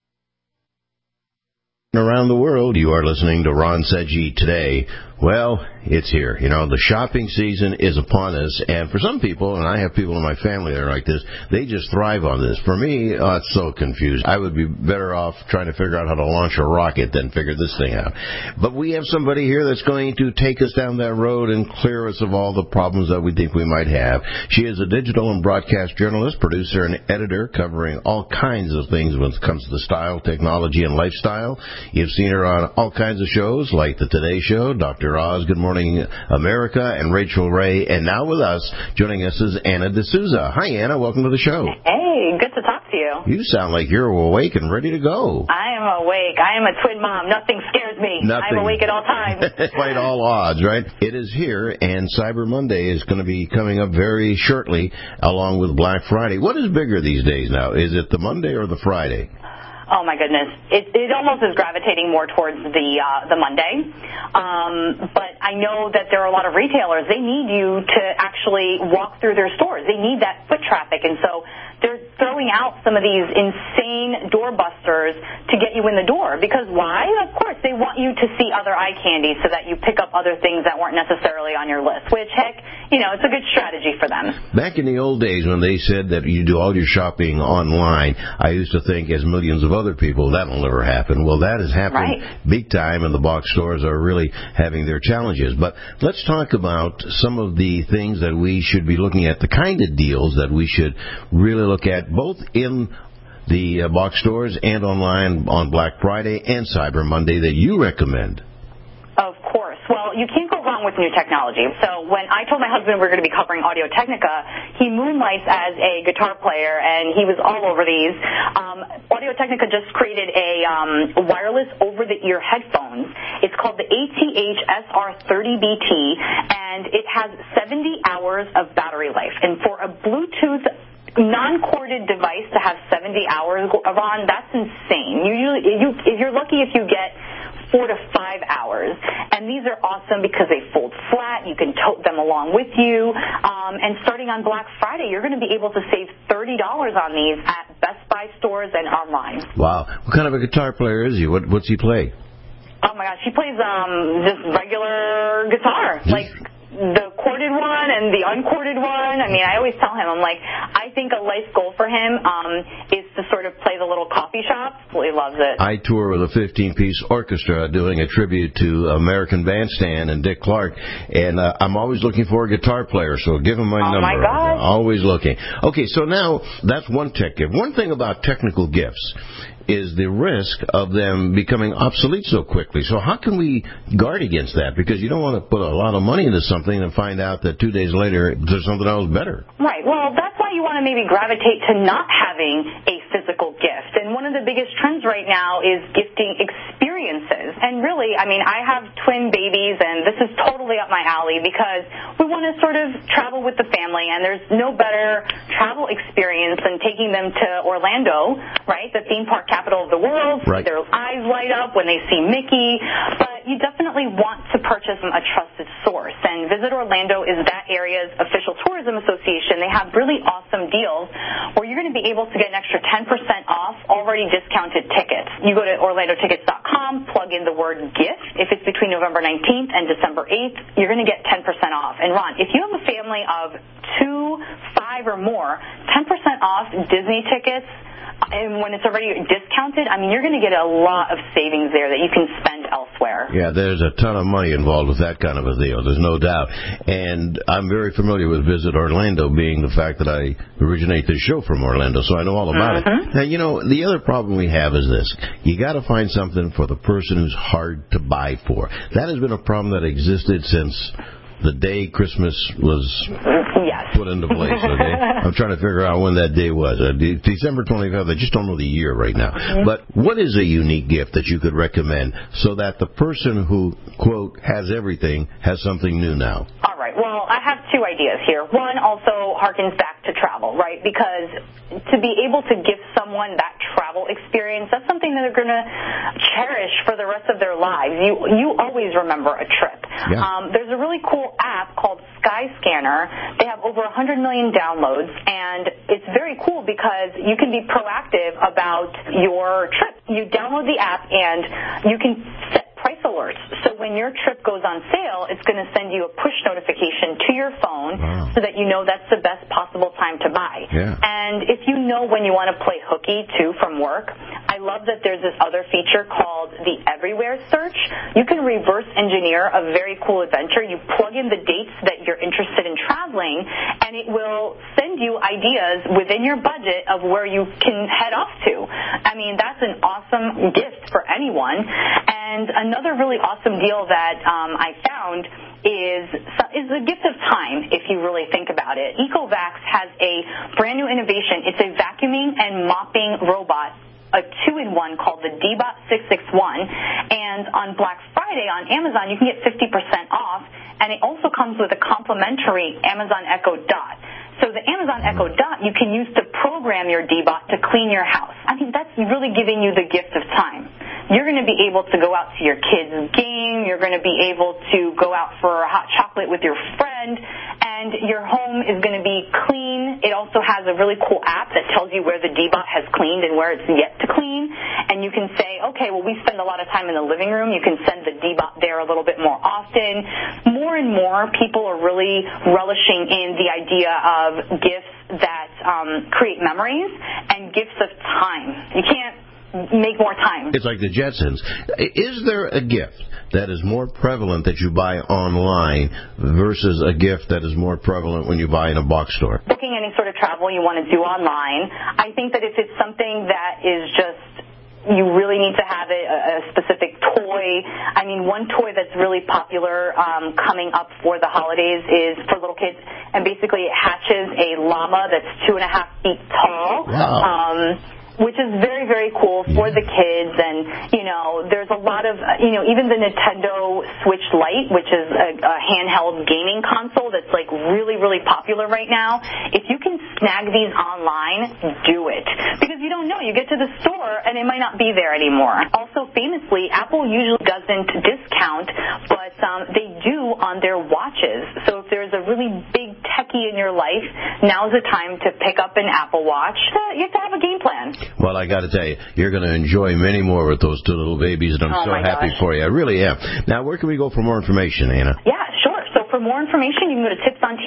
Around the world, you are listening to Ron Seggi Today. Well, it's here. You know, the shopping season is upon us, and for some people, and I have people in my family that are like this, they just thrive on this. For me, it's so confusing. I would be better off trying to figure out how to launch a rocket than figure this thing out. But we have somebody here that's going to take us down that road and clear us of all the problems that we think we might have. She is a digital and broadcast journalist, producer, and editor covering all kinds of things when it comes to style, technology, and lifestyle. You've seen her on all kinds of shows like The Today Show, Dr. Oz, Good Morning America, and Rachel Ray. And now with us, joining us is Anna D'Souza. Hi, Anna. Welcome to the show. Hey, good to talk to you. You sound like you're awake and ready to go. I am awake. I am a twin mom. Nothing scares me. Nothing. I'm awake at all times. Despite all odds, right? It is here, and Cyber Monday is going to be coming up very shortly, along with Black Friday. What is bigger these days now? Is it the Monday or the Friday? oh my goodness, it almost is gravitating more towards the Monday. But I know that there are a lot of retailers. They need you to actually walk through their stores. They need that foot traffic, and so they're throwing out some of these insane doorbusters to get you in the door. Because why? Of course, they want you to see other eye candy so that you pick up other things that weren't necessarily on your list, which, heck, it's a good strategy for them. Back in the old days when they said that you do all your shopping online, I used to think, as millions of other people, that'll never happen. Well, that has happened big time, and the box stores are really having their challenges. But let's talk about some of the things that we should be looking at, the kind of deals that we should really look at, both in the box stores and online on Black Friday and Cyber Monday that you recommend. Of course. Well, you can't go wrong with new technology. So when I told my husband we were going to be covering Audio-Technica, he moonlights as a guitar player, and he was all over these. Audio-Technica just created a wireless over-the-ear headphones. It's called the ATH SR30BT, and it has 70 hours of battery life. And for a Bluetooth non-corded device to have 70 hours, Ron, that's insane. If you're lucky if you get 4 to 5 hours. And these are awesome because they fold flat. You can tote them along with you. And starting on Black Friday, you're going to be able to save $30 on these at Best Buy stores and online. Wow. What kind of a guitar player is he? What's he play? Oh, my gosh. He plays just regular guitar. Like the corded one and the uncorded one. I mean, I always tell him, I'm like, I think a life goal for him is to sort of play the little coffee shops. He loves it. I tour with a 15-piece orchestra doing a tribute to American Bandstand and Dick Clark, and I'm always looking for a guitar player, so give him my number. Oh, my gosh. Always looking. Okay, so now that's one tech gift. One thing about technical gifts is the risk of them becoming obsolete so quickly. So how can we guard against that? Because you don't want to put a lot of money into something and find out that 2 days later there's something else better. Right. Well, that's why you want to maybe gravitate to not having a physical gift. And one of the biggest trends right now is gifting experiences. And really, I mean, I have twin babies, and this is totally up my alley because we want to sort of travel with the family, and there's no better travel experience than taking them to Orlando, right, the theme park capital of the world. Right. Their eyes light up when they see Mickey. But you definitely want to purchase from a trusted source. And Visit Orlando is that area's official tourism association. They have really awesome deals where you're going to be able to get an extra 10% off already discounted tickets. You go to OrlandoTickets.com, plug in the word gift. If it's between November 19th and December 8th, you're going to get 10% off. And Ron, if you have a family of 2, 5, or more, 10% off Disney tickets, and when it's already discounted, I mean, you're going to get a lot of savings there that you can spend elsewhere. Yeah, there's a ton of money involved with that kind of a deal. There's no doubt. And I'm very familiar with Visit Orlando, being the fact that I originate this show from Orlando, so I know all about it. Now, the other problem we have is this. You got to find something for the person who's hard to buy for. That has been a problem that existed since the day Christmas was put into place, okay? I'm trying to figure out when that day was. December 25th, I just don't know the year right now. But what is a unique gift that you could recommend so that the person who, quote, has everything has something new now? All right. Well, I have two ideas here. One also harkens back to travel, right? Because to be able to give someone that travel experience, that's something that they're going to cherish for the rest of their lives. You always remember a trip. Yeah. There's a really cool app called Skyscanner. They have over 100 million downloads, and it's very cool because you can be proactive about your trip. You download the app, and you can set price alerts. So when your trip goes on sale, it's going to send you a push notification to your phone so that you know that's the best possible time to buy. Yeah. And if you know when you want to play hooky, too, from work, I love that there's this other feature called the Everywhere Search. You can reverse engineer a very cool adventure. You plug in the dates that you're interested in traveling, and it will send you ideas within your budget of where you can head off to. I mean, that's an awesome gift for anyone. And another really awesome deal that I found is the gift of time, if you really think about it. Ecovacs has a brand new innovation. It's a vacuuming and mopping robot, a 2-in-1 called the D-Bot 661. And on Black Friday on Amazon, you can get 50% off, and it also comes with a complimentary Amazon Echo Dot. So the Amazon Echo Dot you can use to program your D-Bot to clean your house. I mean, that's really giving you the gift of time. You're going to be able to go out to your kids' game. You're going to be able to go out for a hot chocolate with your friend, and your home is going to be clean. It also has a really cool app that tells you where the D-Bot has cleaned and where it's yet to clean. And you can say, okay, well, we spend a lot of time in the living room. You can send the D-Bot there a little bit more often. More and more people are really relishing in the idea of gifts that create memories and gifts of time. You can't make more time. It's like the Jetsons. Is there a gift that is more prevalent that you buy online versus a gift that is more prevalent when you buy in a box store? Booking any sort of travel you want to do online, I think that if it's something that is just you really need to have a specific toy. I mean, one toy that's really popular coming up for the holidays is for little kids, and basically it hatches a llama that's 2.5 feet tall. Wow. Which is very, very cool for the kids. And, you know, there's a lot of, you know, even the Nintendo Switch Lite, which is a handheld gaming console that's, like, really, really popular right now. If you can snag these online, do it. Because you don't know. You get to the store, and it might not be there anymore. Also, famously, Apple usually doesn't discount, but they do on their watches. So if there's a really big techie in your life, now's the time to pick up an Apple Watch. You have to have a game plan. Well, I got to tell you, you're going to enjoy many more with those two little babies, and I'm so happy for you. I really am. Now, where can we go for more information, Anna? Yeah, sure. So for more information, you can go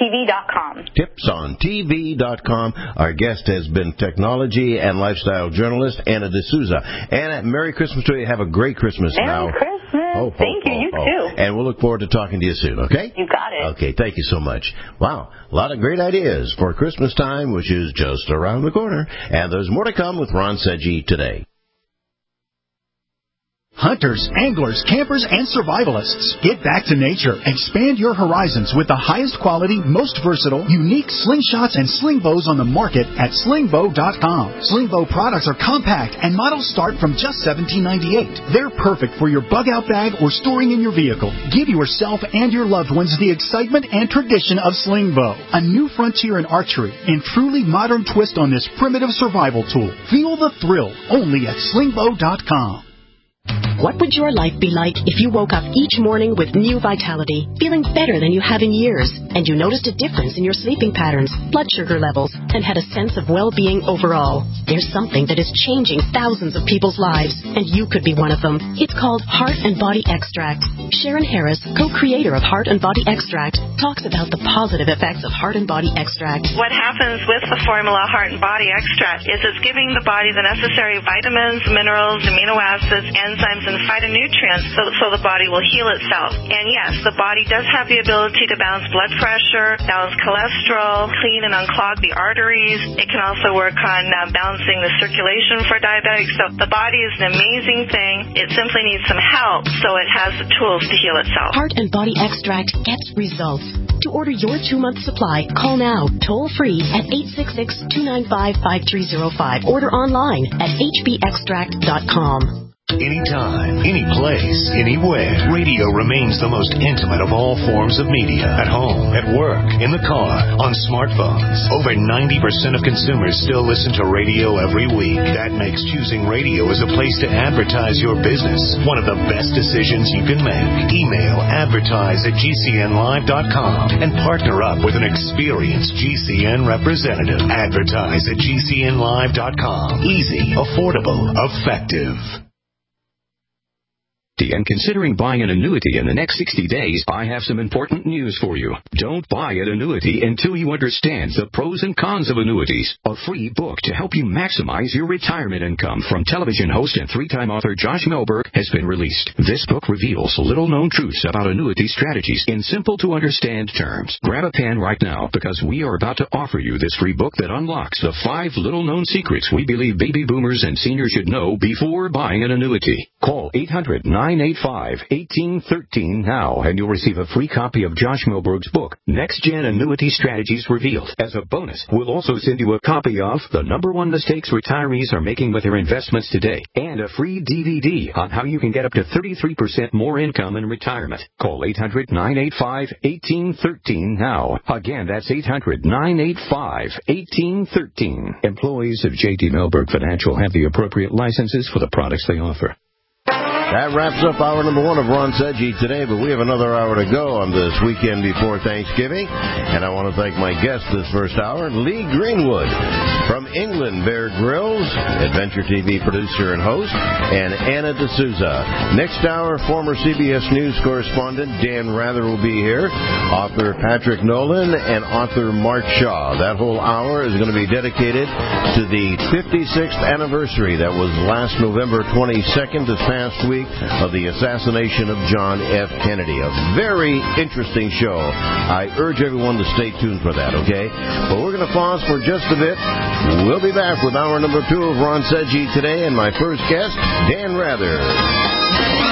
to tipsontv.com. Tipsontv.com. Our guest has been technology and lifestyle journalist Anna D'Souza. Anna, Merry Christmas to you. Have a great Christmas now. Merry Christmas. Thank you. You too. And we'll look forward to talking to you soon, okay? You got it. Okay, thank you so much. Wow, a lot of great ideas for Christmas time, which is just around the corner. And there's more to come with Ron Sedgy today. Hunters, anglers, campers, and survivalists. Get back to nature. Expand your horizons with the highest quality, most versatile, unique slingshots and sling bows on the market at slingbow.com. Slingbow products are compact and models start from just $17.98. They're perfect for your bug-out bag or storing in your vehicle. Give yourself and your loved ones the excitement and tradition of Slingbow, a new frontier in archery and truly modern twist on this primitive survival tool. Feel the thrill only at slingbow.com. What would your life be like if you woke up each morning with new vitality, feeling better than you have in years, and you noticed a difference in your sleeping patterns, blood sugar levels, and had a sense of well-being overall? There's something that is changing thousands of people's lives, and you could be one of them. It's called Heart and Body Extract. Sharon Harris, co-creator of Heart and Body Extract, talks about the positive effects of Heart and Body Extract. What happens with the formula Heart and Body Extract is it's giving the body the necessary vitamins, minerals, amino acids, enzymes, and phytonutrients so the body will heal itself. And yes, the body does have the ability to balance blood pressure, balance cholesterol, clean and unclog the arteries. It can also work on balancing the circulation for diabetics. So the body is an amazing thing. It simply needs some help so it has the tools to heal itself. Heart and Body Extract gets results. To order your 2-month supply, call now, toll-free at 866-295-5305. Order online at hbextract.com. Anytime, any place, anywhere, radio remains the most intimate of all forms of media. At home, at work, in the car, on smartphones. Over 90% of consumers still listen to radio every week. That makes choosing radio as a place to advertise your business one of the best decisions you can make. Email advertise@gcnlive.com and partner up with an experienced GCN representative. Advertise at gcnlive.com. Easy, affordable, effective. And considering buying an annuity in the next 60 days, I have some important news for you. Don't buy an annuity until you understand the pros and cons of annuities. A free book to help you maximize your retirement income from television host and 3-time author Josh Melberg has been released. This book reveals little-known truths about annuity strategies in simple-to-understand terms. Grab a pen right now because we are about to offer you this free book that unlocks the 5 little-known secrets we believe baby boomers and seniors should know before buying an annuity. Call 800-9 800-985-1813 now, and you'll receive a free copy of Josh Milberg's book, Next Gen Annuity Strategies Revealed. As a bonus, we'll also send you a copy of The #1 Mistakes Retirees Are Making with Their Investments Today, and a free DVD on how you can get up to 33% more income in retirement. Call 800-985-1813 now. Again, that's 800-985-1813. Employees of J.D. Milberg Financial have the appropriate licenses for the products they offer. That wraps up hour number 1 of Ron Sedgy today, but we have another hour to go on this weekend before Thanksgiving. And I want to thank my guest this first hour, Lee Greenwood. From England, Bear Grylls, Adventure TV producer and host, and Anna D'Souza. Next hour, former CBS News correspondent Dan Rather will be here, author Patrick Nolan, and author Mark Shaw. That whole hour is going to be dedicated to the 56th anniversary. That was last November 22nd, this past week, of the assassination of John F. Kennedy. A very interesting show. I urge everyone to stay tuned for that, okay? But we're going to pause for just a bit. We'll be back with hour number 2 of Ron Sedgy today, and my first guest, Dan Rather.